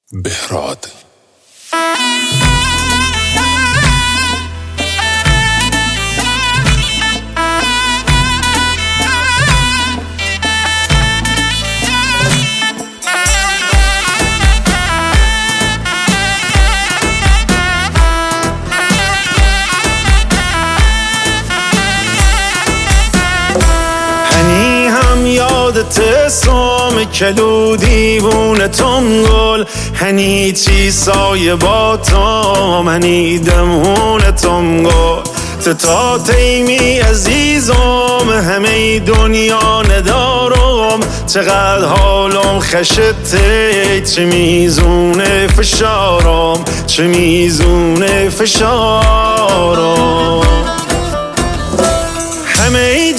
بهراد. یادت سام کلو دیوونه تم گل هنی چی سایه با تام هنی دمونه تم گل تا تیمی عزیزم همه دنیا ندارم چقدر حالم خشته چه میزونه فشارم چه میزونه فشارم همه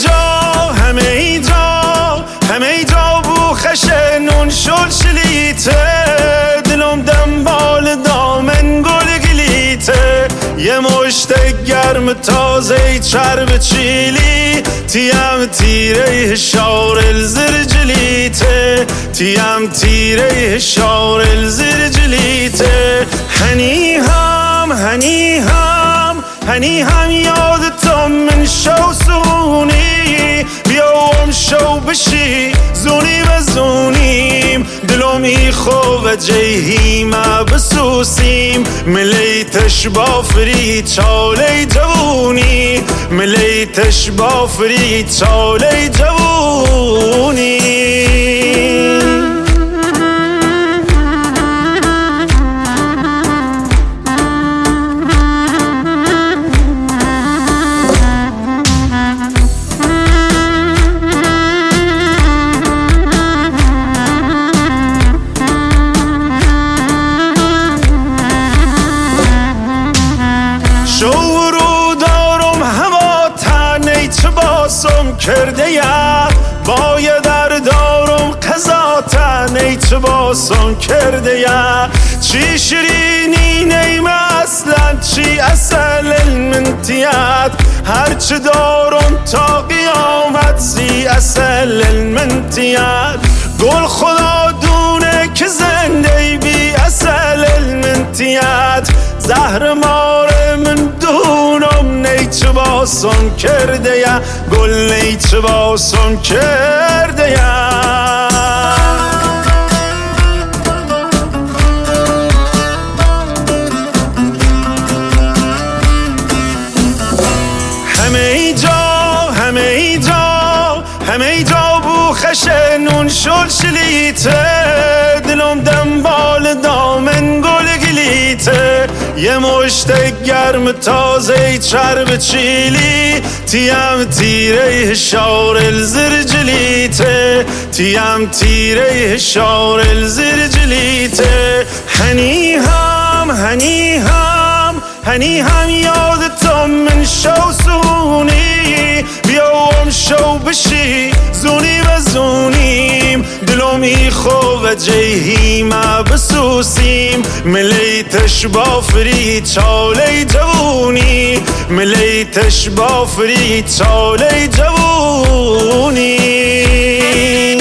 جا بو خشنون شل شلیته دلم دنبال دامن گل گلیته یه مشت گرم تازه چرب چیلی تیم تیره شار الزرجلیته تیم تیره شار الزرجلیته هنی هم یادتم من شو سونی بیام شو بشی زونی و زونیم دلومی خوب جیهیم بسوسیم ملیتش بافری چاله جوونی ملیتش بافری چاله جوونی کرده یا باید در دارم قضا تنی چه باسم کرده یا چی شیرینی نیم اصلا چی اصل المنتیات هرچه دارم تا قیامت سی اصل المنتیات گل خدا دونه که زنده بی اصل المنتیات زهر ماره من دونم نیچه باسم کرده یا گل نیچه باسم کرده یا همه جا بو خشنون شل شلیته دلم دنبال دامن گل گلیته یه مشت گرم تازه چرب چیلی تیم تیره شار الزرجلیته تیم تیره شار الزرجلیته هنی هم یادتم من شو سونی بیام شو بشی زونی و زونیم دلومی خوب جیهیم بسوسیم ملیتش بافری چاله جوونی ملیتش بافری چاله جوونی